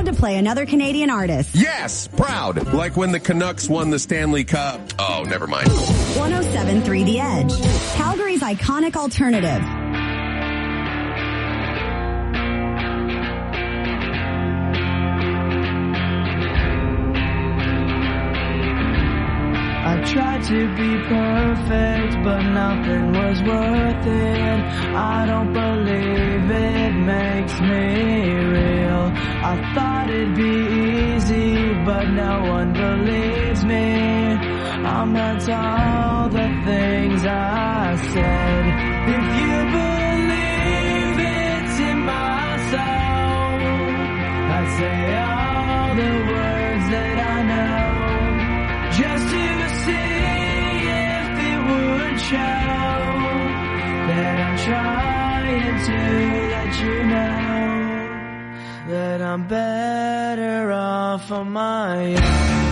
proud to play another Canadian artist. Yes, proud. Like when the Canucks won the Stanley Cup. Oh, never mind. 107.3 The Edge, Calgary's iconic alternative. I tried to be perfect, but nothing was worth it. I don't believe it makes me real. I thought it'd be easy, but no one believes me. I meant all the things I said. If you believe it's in my soul, I'd say all the words that I know, just to see if it would show that I'm trying to let you know that I'm better off on my own.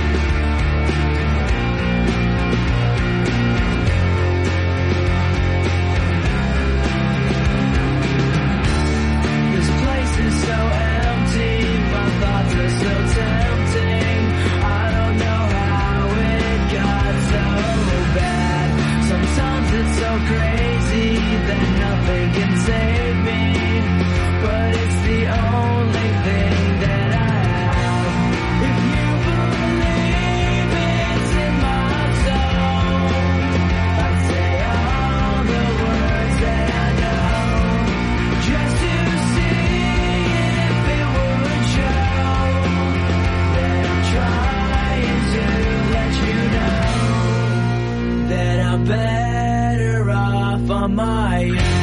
This place is so empty, my thoughts are so tempting. I don't know how it got so bad. Sometimes it's so crazy that nothing can save me, but it's the only thing that I have. If you believe it's in my soul, I'd say all the words that I know, just to see if it would show that I'm trying to let you know that I'm better off on my own.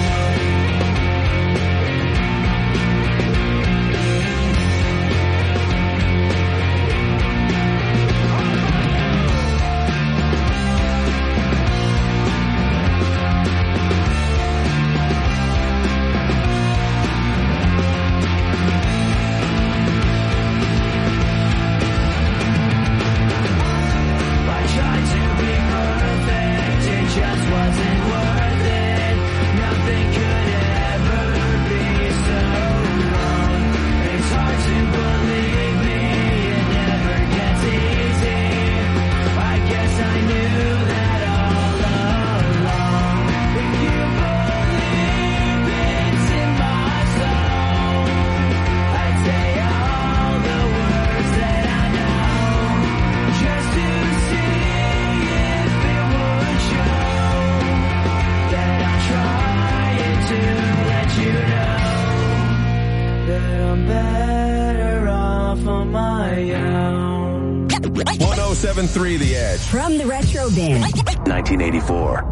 I tried to be perfect, it just wasn't worth it. Nothing could ever be so wrong. It's hard to believe me, it never gets easy. I guess I knew that all along. If you believe it's in my soul, I'd say all the words that I know, just to see if it would show that I'm trying to let you know that I'm better off on my own. 107.3 The Edge. From the Retro Bin. 1984.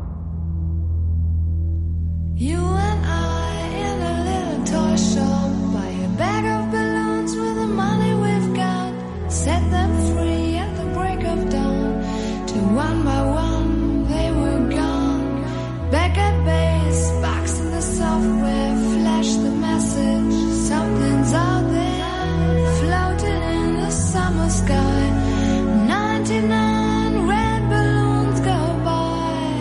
You and I in a little toy shop, buy a bag of balloons with the money we've got, set them free at the break of dawn, till one by one they were gone. Back at base, box in the software, flash the message, something's out there, floating in the summer sky. 99 red balloons go by.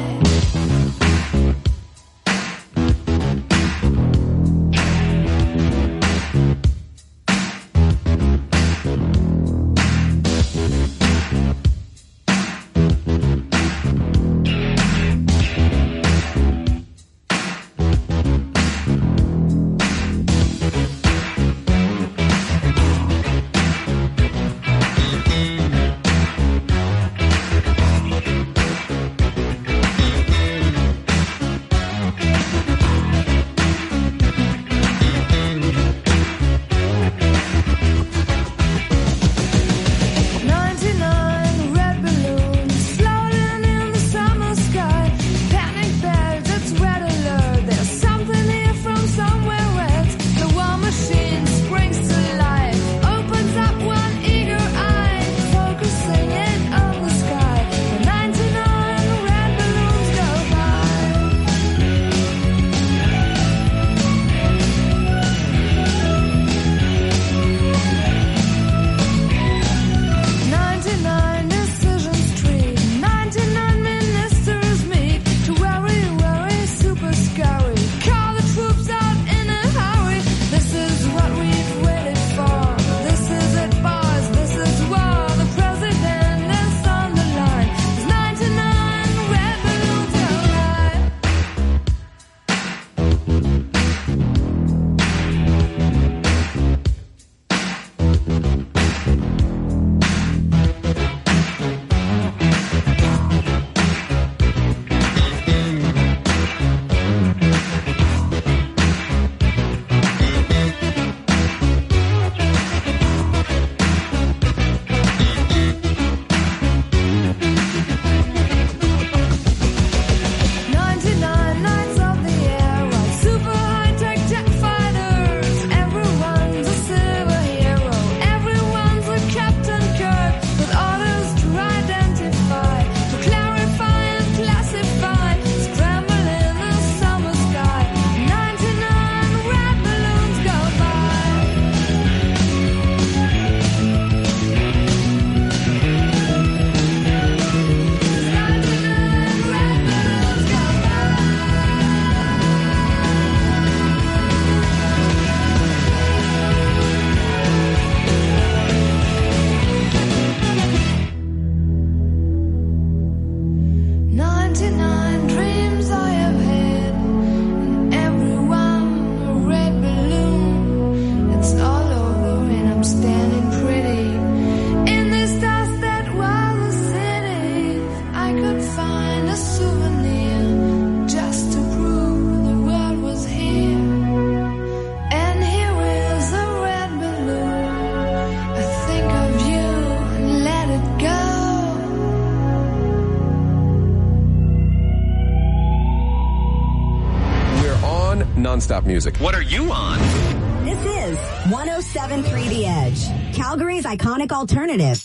stop music. What are you on? This is 107.3 The Edge, Calgary's iconic alternative.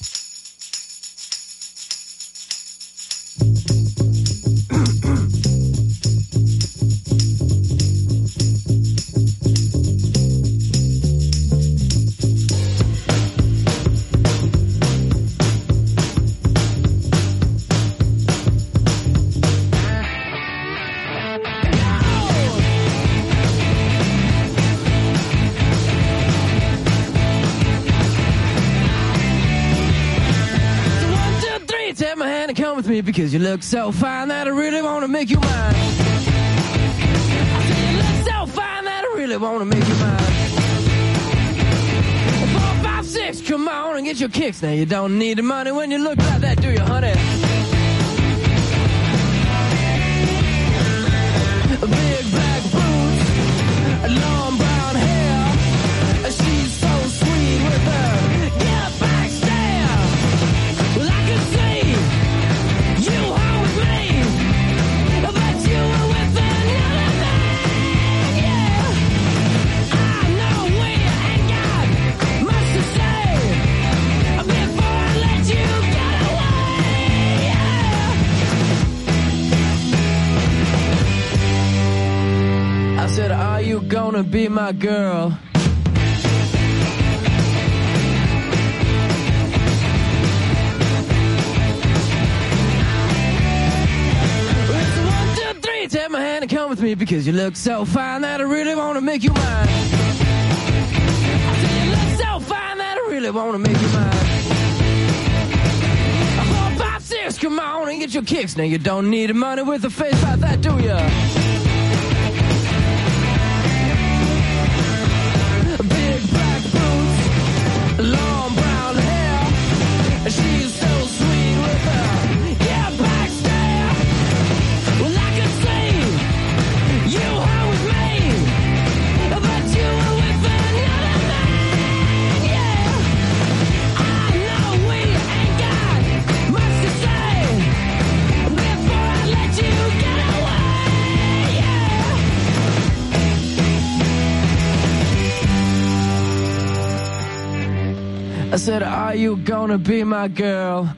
Take my hand and come with me because you look so fine that I really want to make you mine. I say you look so fine that I really want to make you mine. 4, 5, 6, come on and get your kicks. Now you don't need the money when you look like that, do you, honey? Big black boots, long brown hair. She's so sweet with her get back stare. Well, I can see you home with me, but you were with another man, yeah. I know we ain't got much to say before I let you get away, yeah. I said, are you gonna be my girl? Take my hand and come with me because you look so fine that I really want to make you mine. I say you look so fine that I really want to make you mine. 4, 5, 6, come on and get your kicks. Now you don't need the money with a face like that, do ya? Big black boots, long brown hair. She's so sweet with her yeah, back stare. Well, I can see you home with me, but you were with another man, yeah. I know we ain't got much to say before I let you get away, yeah. I said, are you gonna be my girl?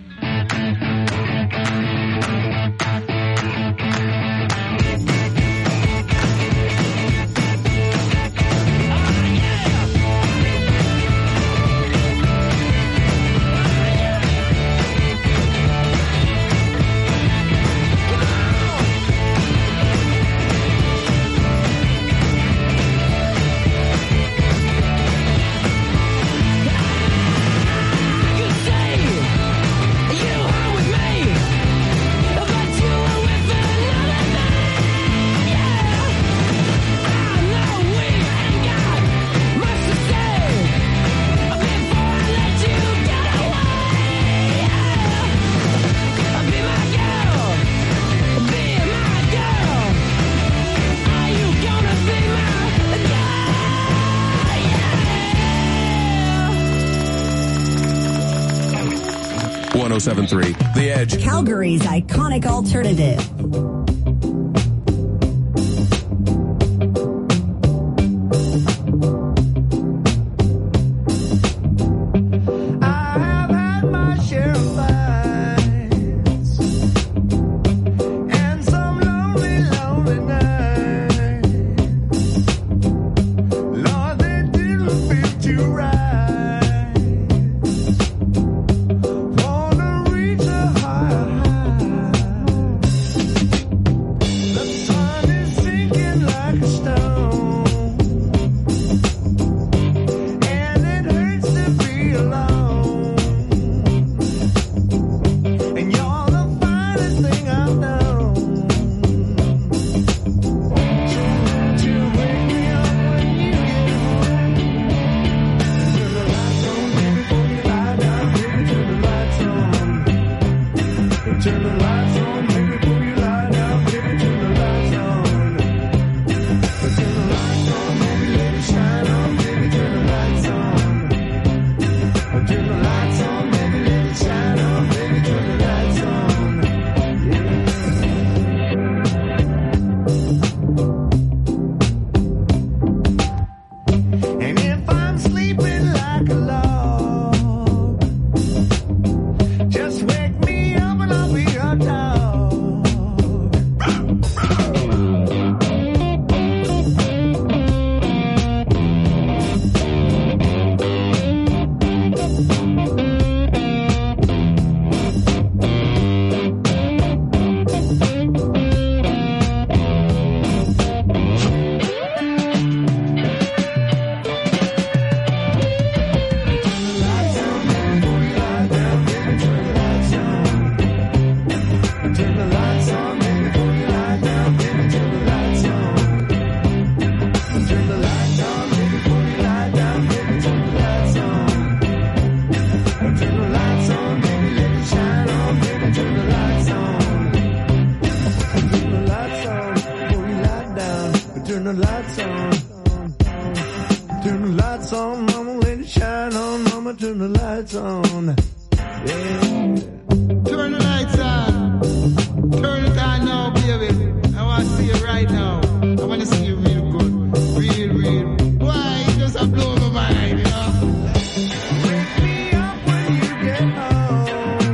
The Edge, Calgary's iconic alternative. I have had my share of fights and some lonely, lonely nights. Lord, they didn't feel too right. Wanna reach a higher high. mama, turn the lights on. Yeah. Turn the lights on. Turn it on now, baby. I want to see you right now. I want to see you real good. Real, real. Why? You just a blow my mind, you know? Wake me up when you get home.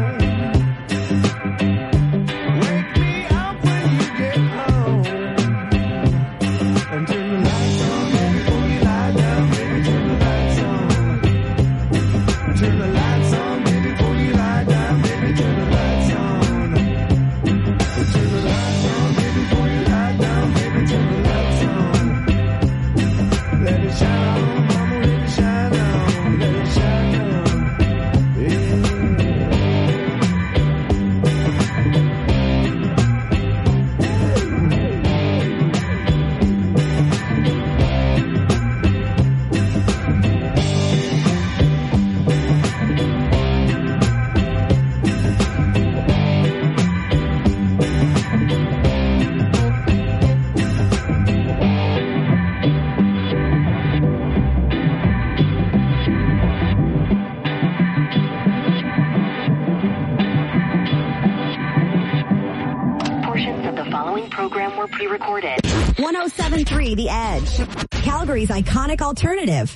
Wake me up when you get home. And turn the lights on, baby, before you lie down, baby. Turn the lights on. Turn the lights on, baby, before you lie down, baby. Turn the lights on. Turn the lights on, baby, before you lie down, baby. Turn the lights on. Let it shine on, mama, let it shine on. Let it shine on. Yeah. Portions of the following program were pre-recorded. 107.3 The Edge. Calgary's iconic alternative.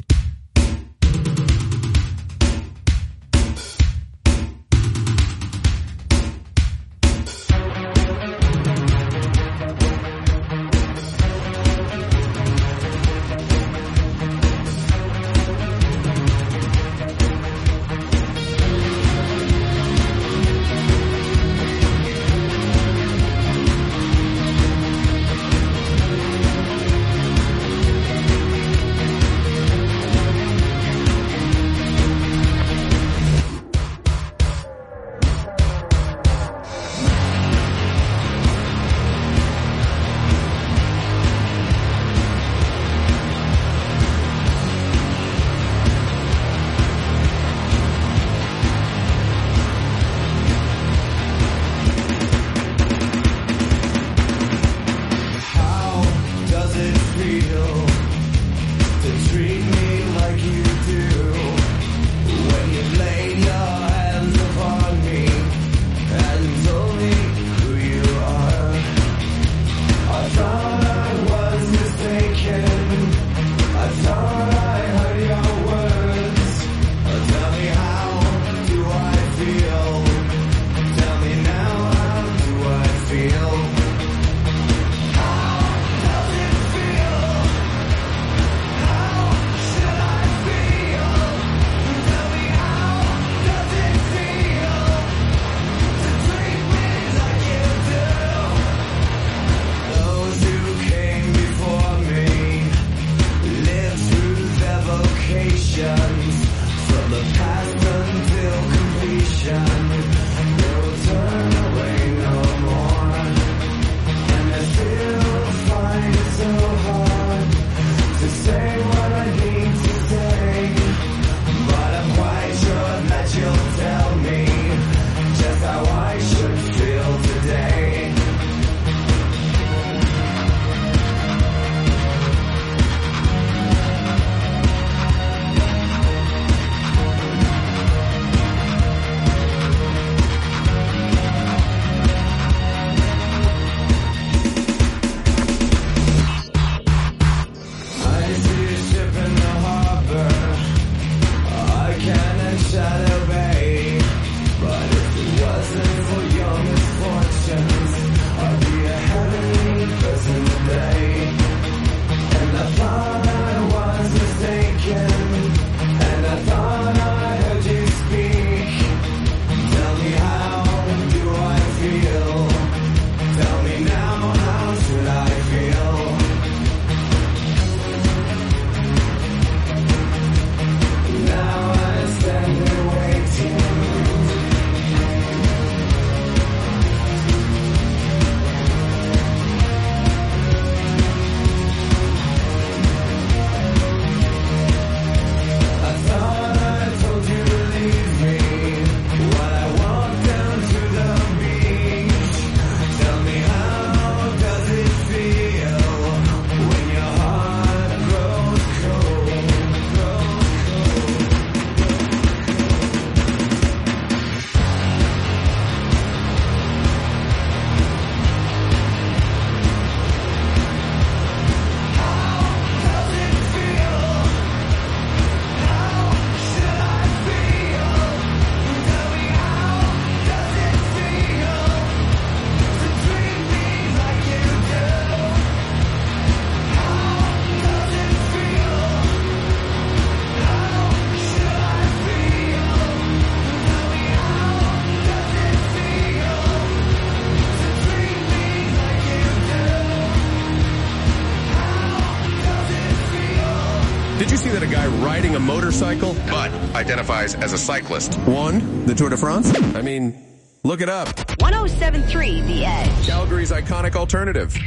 motorcycle, but identifies as a cyclist. Won the Tour de France? I mean, look it up. 1073 The Edge. Calgary's iconic alternative.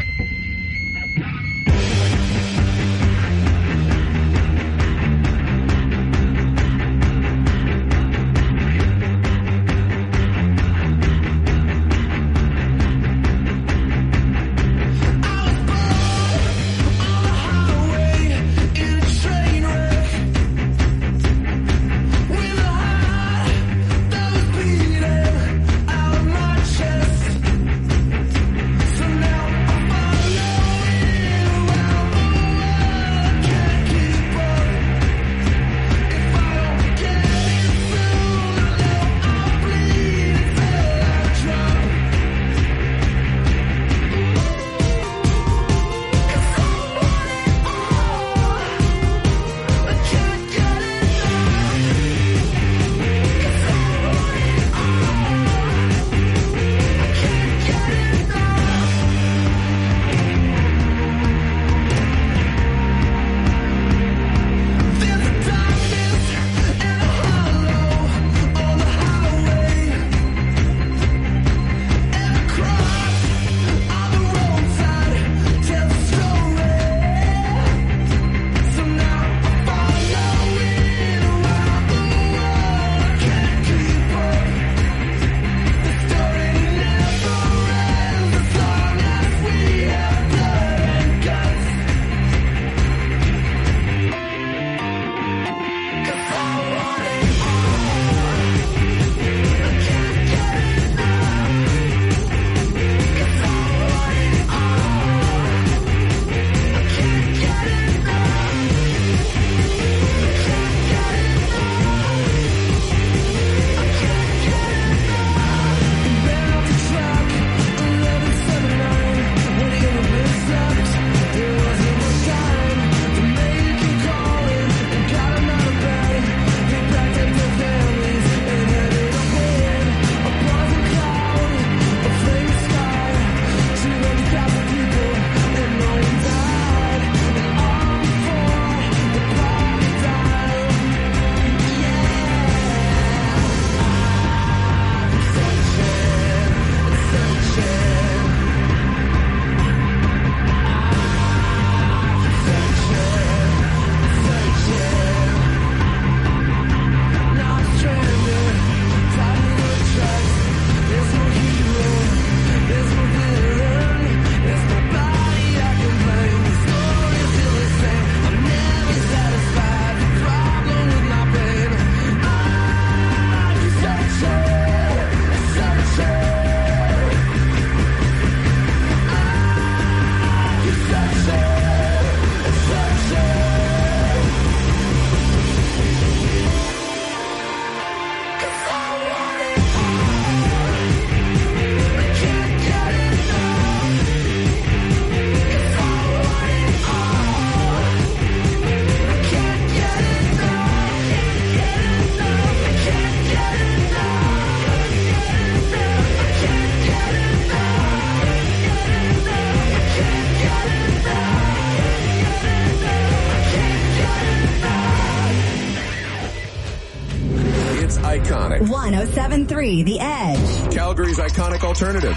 iconic. 1073 The Edge. Calgary's iconic alternative.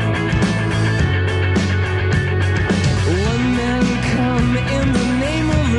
One man come in the name of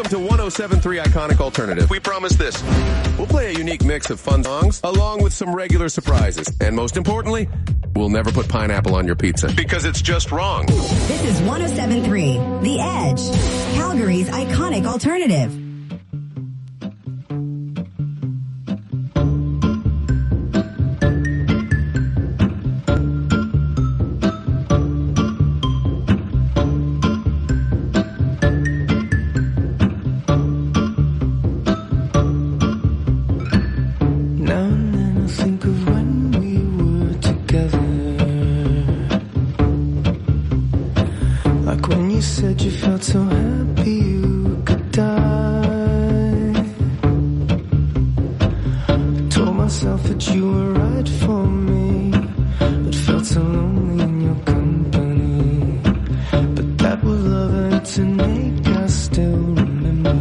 to 107.3 Iconic Alternative. We promise this. We'll play a unique mix of fun songs along with some regular surprises. And most importantly, we'll never put pineapple on your pizza because it's just wrong. This is 107.3 The Edge, Calgary's iconic alternative. So happy you could die. I told myself that you were right for me, but felt so lonely in your company. But that was love and tonight I still remember.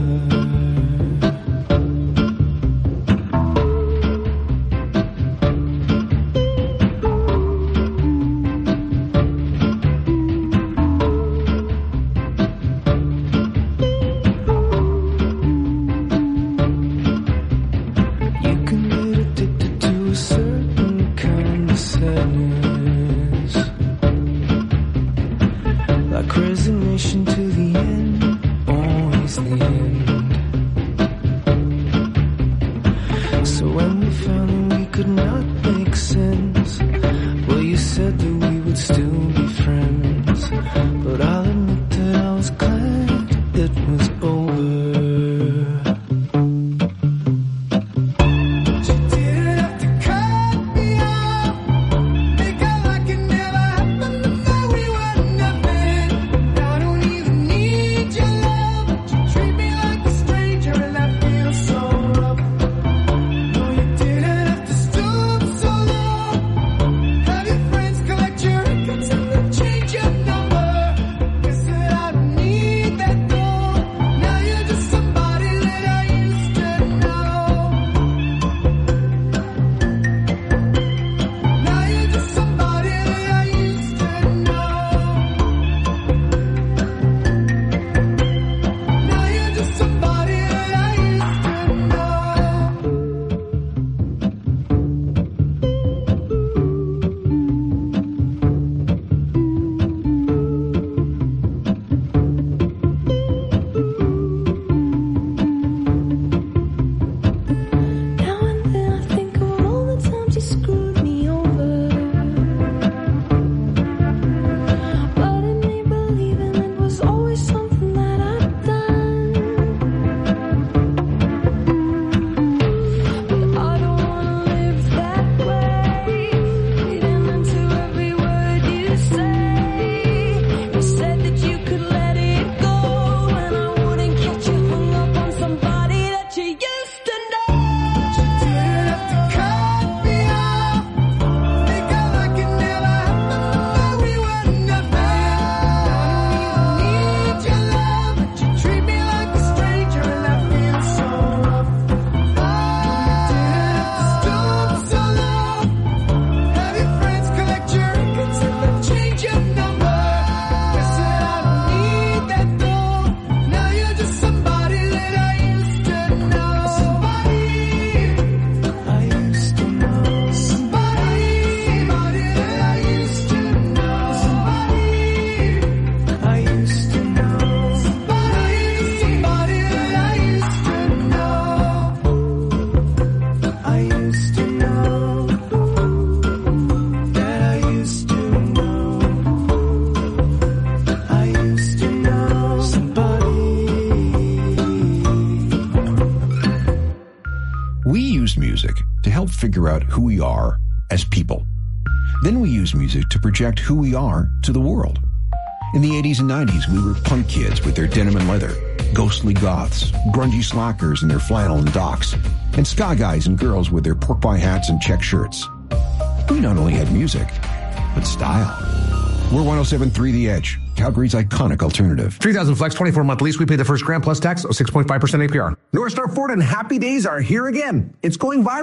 Figure out who we are as people. Then we use music to project who we are to the world. In the 80s and 90s, we were punk kids with their denim and leather, ghostly goths, grungy slackers in their flannel and docks, and ska guys and girls with their pork pie hats and check shirts. We not only had music, but style. We're 107.3 The Edge, Calgary's iconic alternative. 3,000 flex, 24-month lease. We pay the first grand plus tax of 6.5% APR. North Star Ford and Happy Days are here again. It's going viral.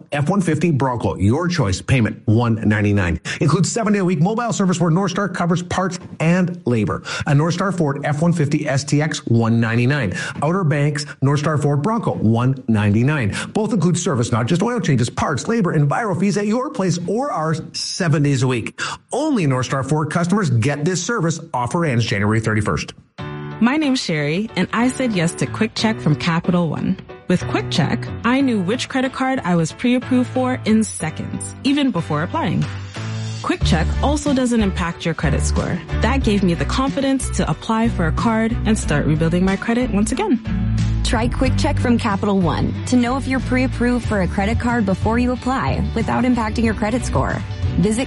F-150 Bronco. Your choice. Payment $199. Includes 7-day-a-week mobile service where North Star covers parts and labor. A North Star Ford F-150 STX, $199. Outer Banks North Star Ford Bronco, $199. Both include service, not just oil changes, parts, labor, and Enviro fees at your place or ours 7 days a week. Only North Star Ford customers get this service. Offer ends January 31st. My name's Sherry, and I said yes to Quick Check from Capital One. With Quick Check, I knew which credit card I was pre-approved for in seconds, even before applying. Quick Check also doesn't impact your credit score. That gave me the confidence to apply for a card and start rebuilding my credit once again. Try Quick Check from Capital One to know if you're pre-approved for a credit card before you apply without impacting your credit score. Visit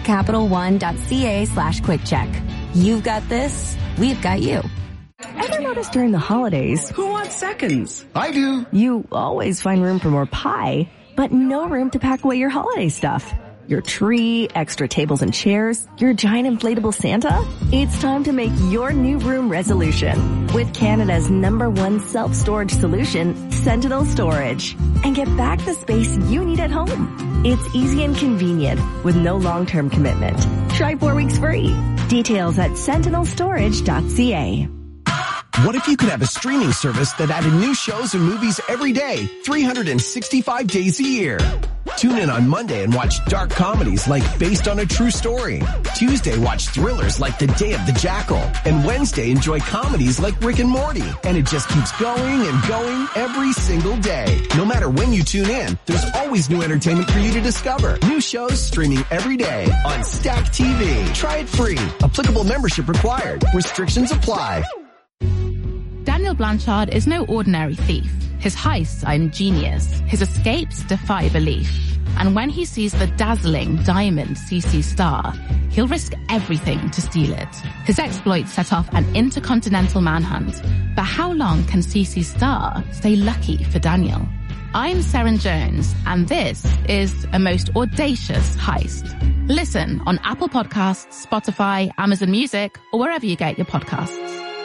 CapitalOne.ca/QuickCheck. You've got this, we've got you. Ever notice during the holidays, Who wants seconds? I do. you always find room for more pie, but no room to pack away your holiday stuff? Your tree, extra tables and chairs, your giant inflatable Santa? It's time to make your new room resolution with Canada's #1 self-storage solution, Sentinel Storage. And get back the space you need at home. It's easy and convenient with no long-term commitment. Try 4 weeks free. Details at sentinelstorage.ca. What if you could have a streaming service that added new shows and movies every day, 365 days a year? Tune in on Monday and watch dark comedies like Based on a True Story. Tuesday, watch thrillers like The Day of the Jackal. And Wednesday, enjoy comedies like Rick and Morty. And it just keeps going and going every single day. No matter when you tune in, there's always new entertainment for you to discover. New shows streaming every day on Stack TV. Try it free. Applicable membership required. Restrictions apply. Daniel Blanchard is no ordinary thief. His heists are ingenious. His escapes defy belief. And when he sees the dazzling diamond CC Star, he'll risk everything to steal it. His exploits set off an intercontinental manhunt. But how long can CC Star stay lucky for Daniel? I'm Seren Jones, and this is a most audacious heist. Listen on Apple Podcasts, Spotify, Amazon Music, or wherever you get your podcasts.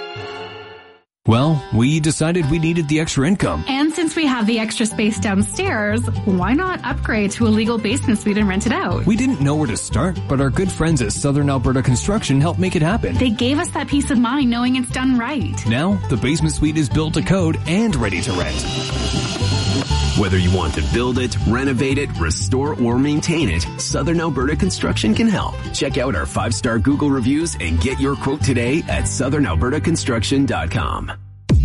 Well, we decided we needed the extra income. And since we have the extra space downstairs, why not upgrade to a legal basement suite and rent it out? We didn't know where to start, but our good friends at Southern Alberta Construction helped make it happen. They gave us that peace of mind knowing it's done right. Now, the basement suite is built to code and ready to rent. Whether you want to build it, renovate it, restore, or maintain it, Southern Alberta Construction can help. Check out our 5-star Google reviews and get your quote today at southernalbertaconstruction.com.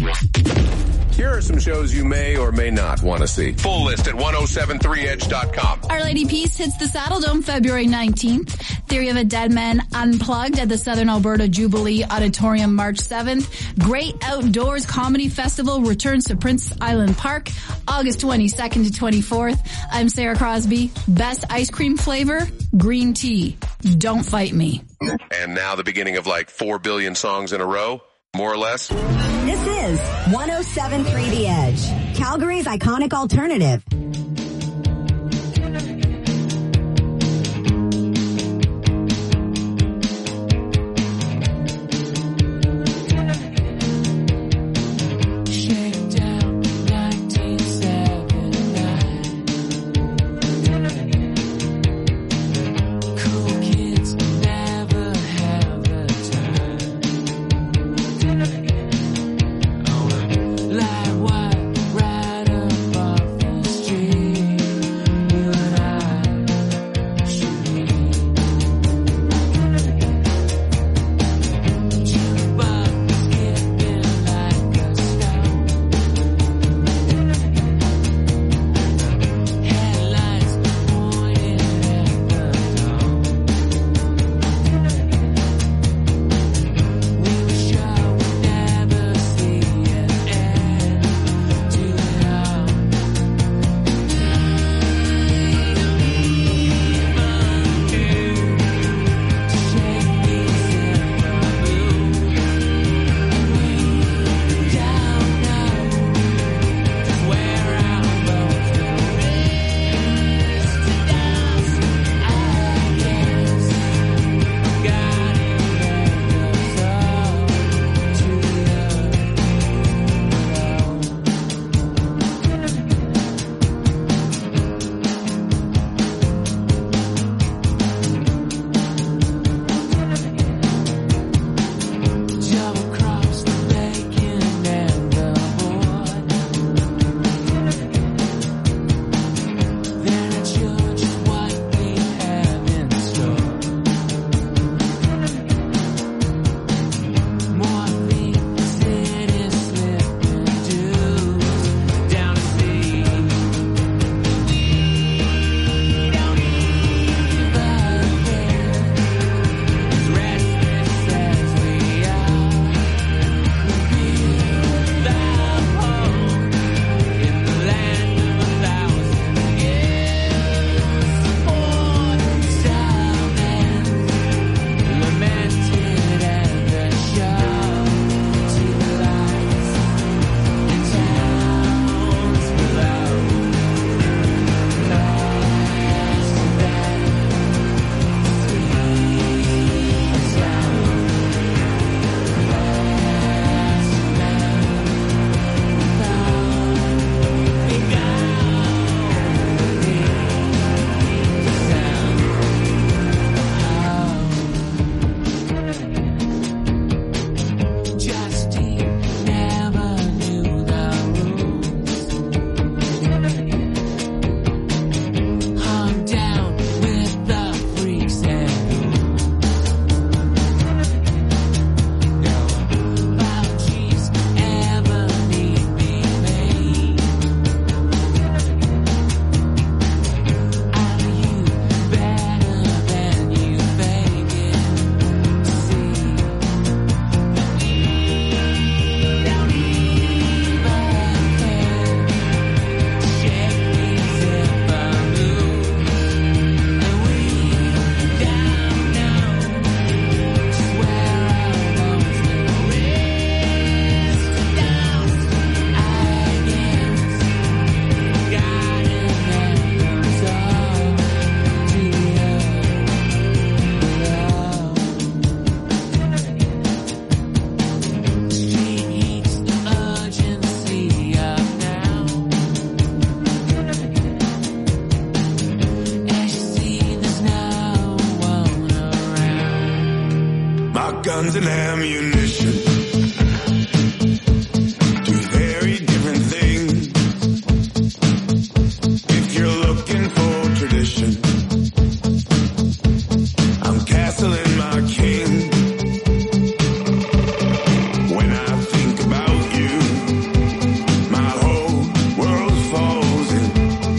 Here are some shows you may or may not want to see. Full list at 1073edge.com. Our Lady Peace hits the Saddle Dome February 19th. Theory of a Dead Man Unplugged at the Southern Alberta Jubilee Auditorium March 7th. Great Outdoors Comedy Festival returns to Prince Island Park August 22nd to 24th. I'm Sarah Crosby. Best ice cream flavor? Green tea. Don't fight me. And now the beginning of like 4 billion songs in a row, more or less. This is 107.3 The Edge, Calgary's iconic alternative. Like what, right above the street. guns and ammunition. Two very different things. If you're looking for tradition, I'm castling my king. When I think about you, my whole world falls in.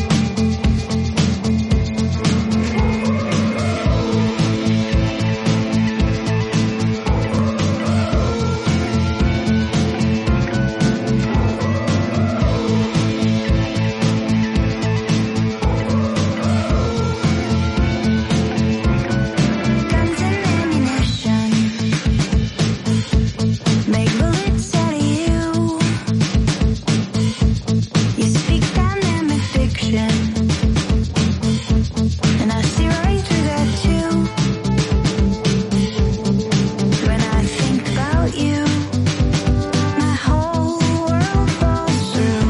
Guns and ammunition make bullets out of you. You speak dynamic fiction, and I see right through that too. When I think about you, my whole world falls through.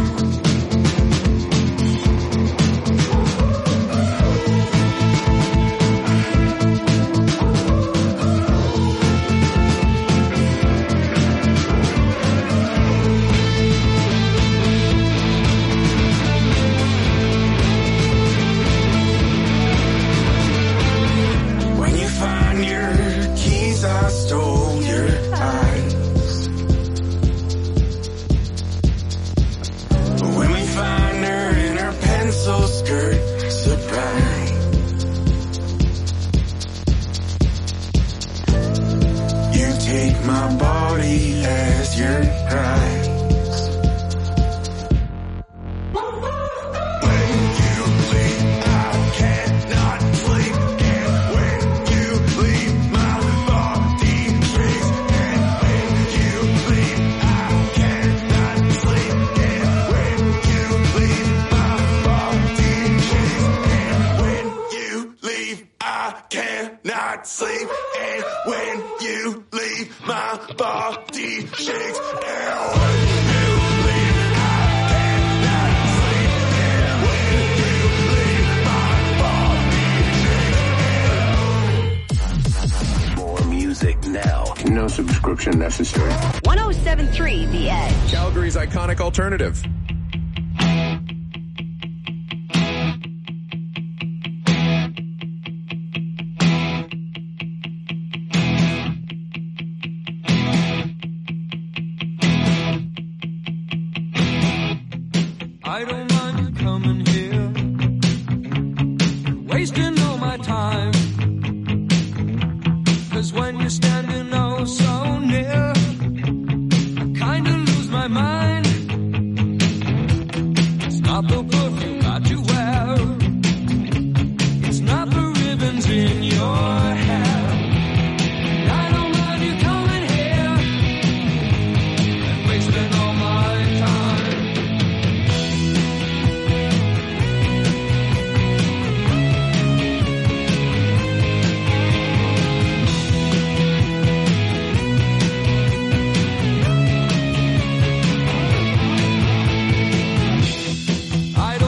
When you find your keys, I stole your eyes. When we find her in her pencil skirt, surprise. You take my body as your prize. When you leave, I cannot sleep. And when you leave, my body shakes. And when you leave, I cannot sleep. And when you leave, my body shakes. And when you leave, I cannot sleep. And when you leave, my body shakes. And when you leave, I cannot sleep. And when you leave, my body More music now. No subscription necessary. 1073 The Edge. Calgary's iconic alternative. I don't mind you coming here, wasting all my time. 'Cause when you're standing oh so near, I kinda lose my mind. It's not the perfume that you wear, it's not the ribbons in your hair. I don't mind you coming here and wasting all my time. I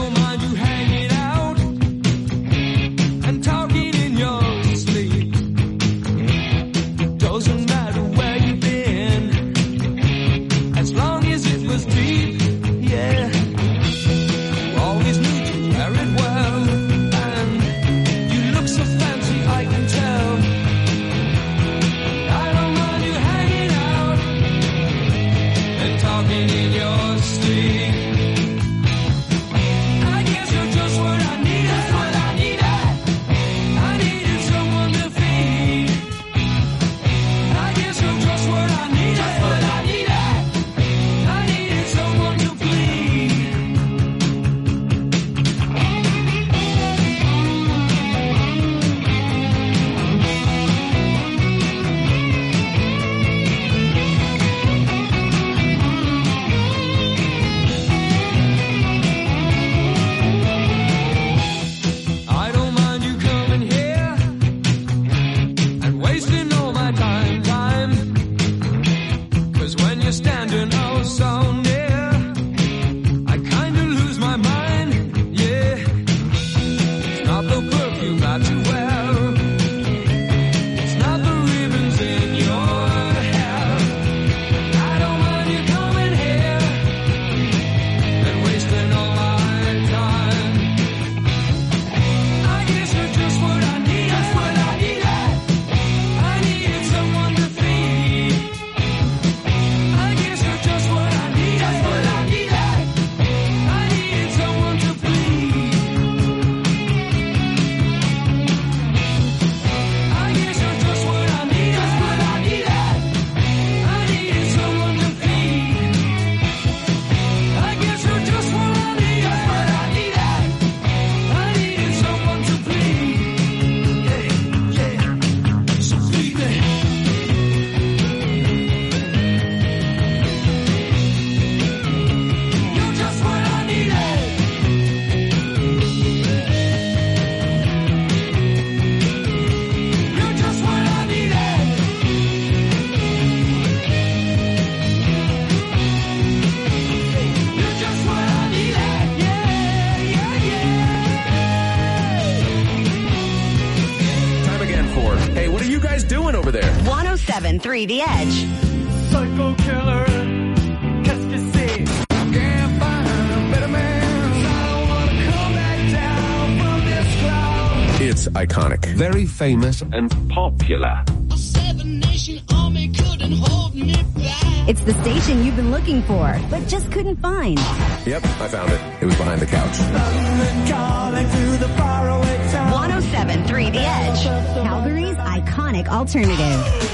doing over there? 107.3 The Edge. Psycho killer, qu'est-ce que c'est? Can't find a better man. I don't wanna come back down from this cloud. It's iconic. Very famous and popular. A seven-nation army couldn't hold me back. It's the station you've been looking for, but just couldn't find. Yep, I found it. It was behind the couch. Calling to the faraway town. 107.3 The Edge. Calgary's iconic alternative.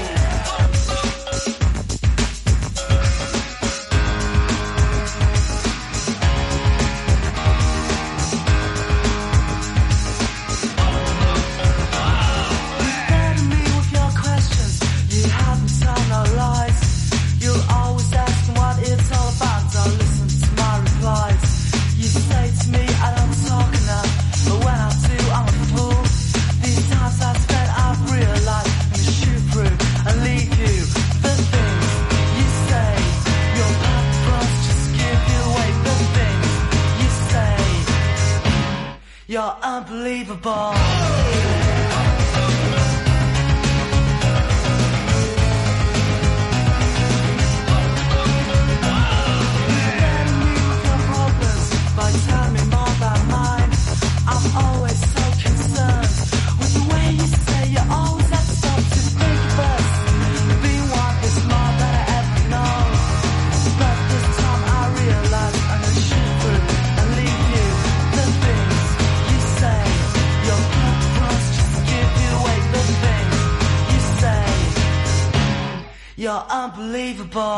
You're unbelievable. You're unbelievable.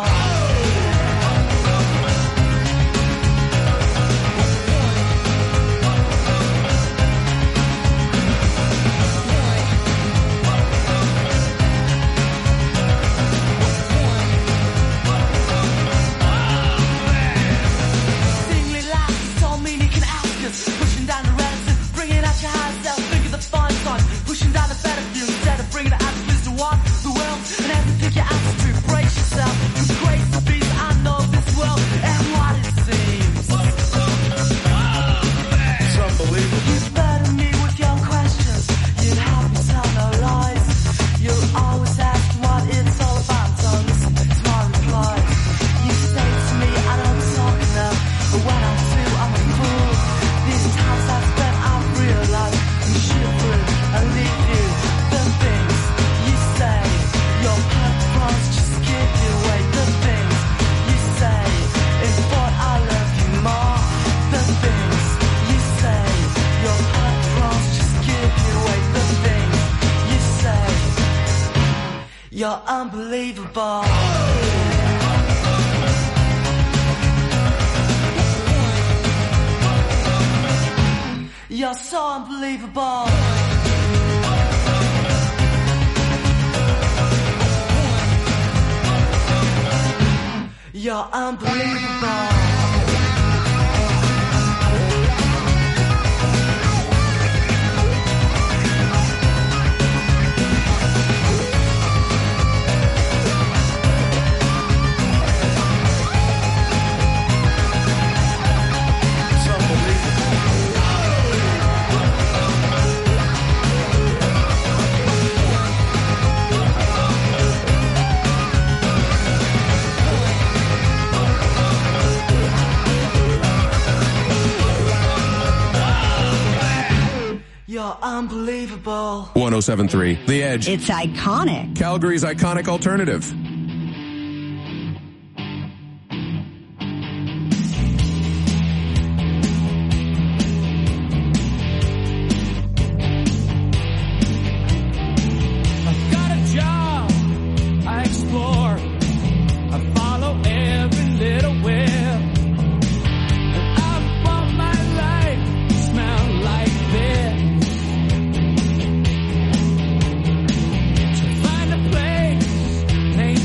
You're unbelievable. You're so unbelievable. You're unbelievable. You're unbelievable. 107.3 The Edge. It's iconic. Calgary's iconic alternative. I've got a job. I explore. I follow every little web. And I want my life to smell like this. To find a place named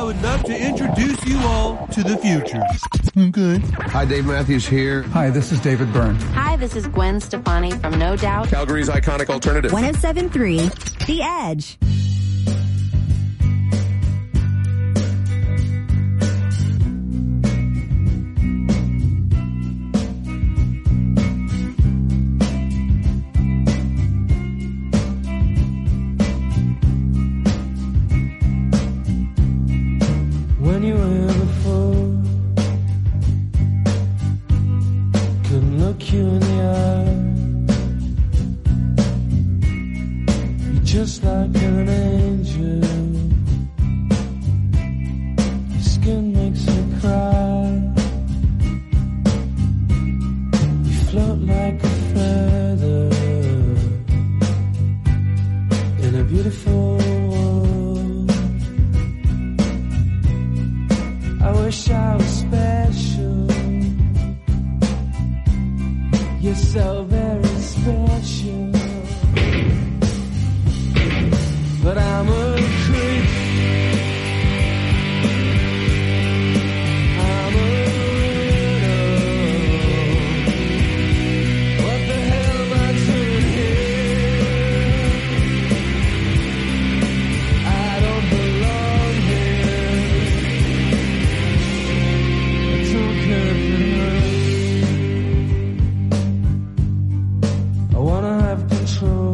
would love to introduce you all to the future. Okay. Hi, Dave Matthews here. Hi, this is David Byrne. Hi, this is Gwen Stefani from No Doubt. Calgary's iconic alternative. 107.3, The Edge. When you were here before, couldn't look you in the eye. You're just like an angel. Your skin makes me cry. You float like a feather in a beautiful world. I wish I was special. You're so very special. But I'm a creep. I'm a widow. What the hell am I doing here? I don't belong here. I don't care if it hurts. I wanna have control.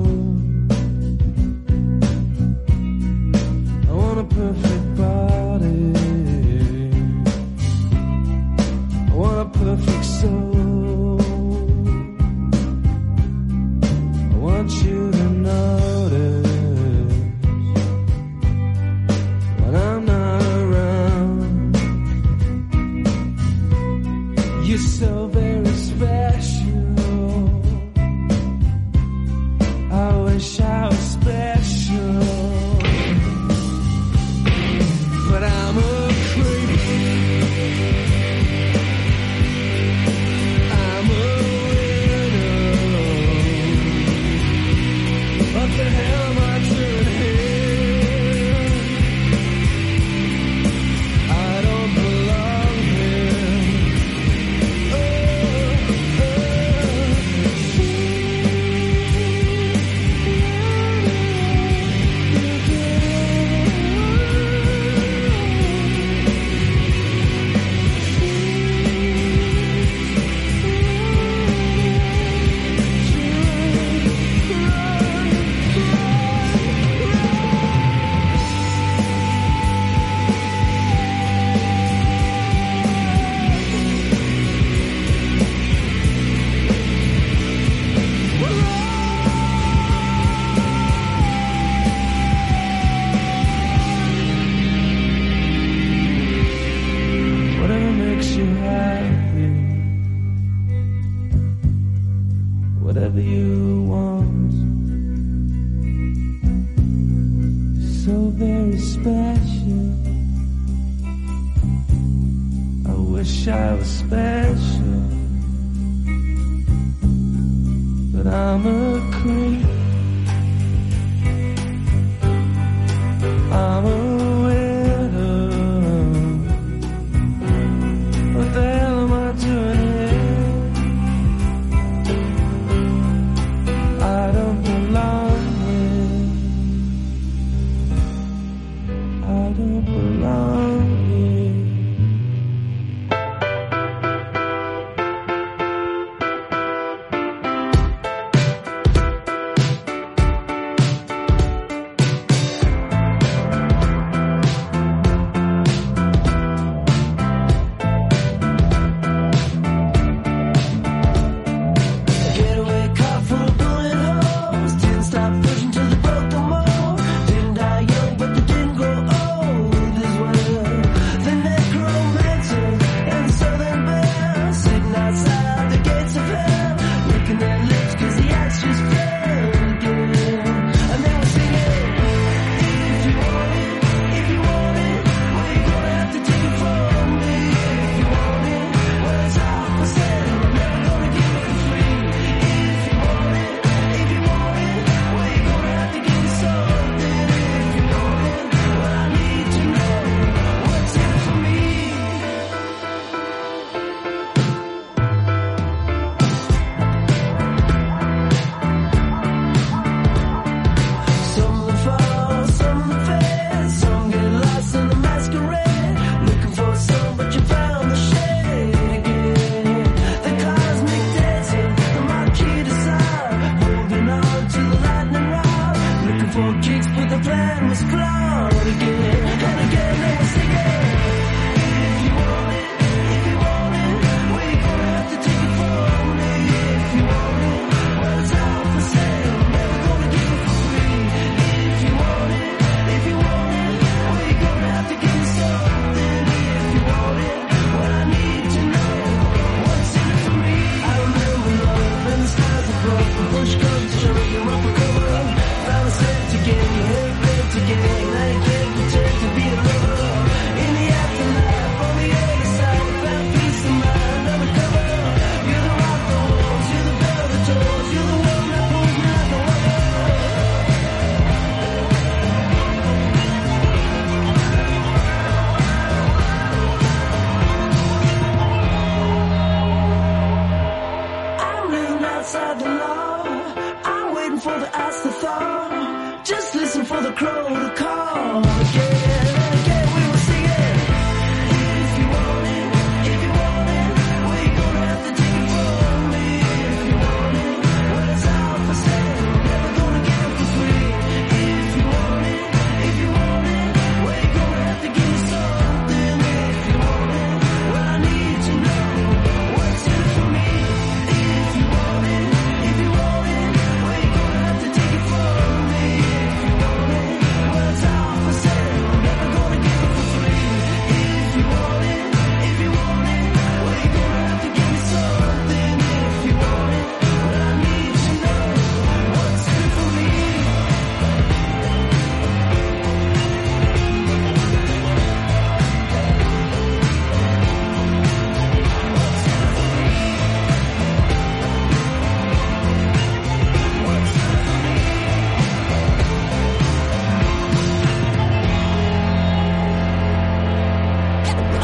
I want a perfect body. I want a perfect soul. I want you to notice when I'm not around. You're so very special. I wish I was special. But I'm a creep. I'm a widow. What the hell am I doing here? I don't belong here. Whatever makes you happy, whatever you want. So very special. I wish I was special, but I'm a creep. I'm a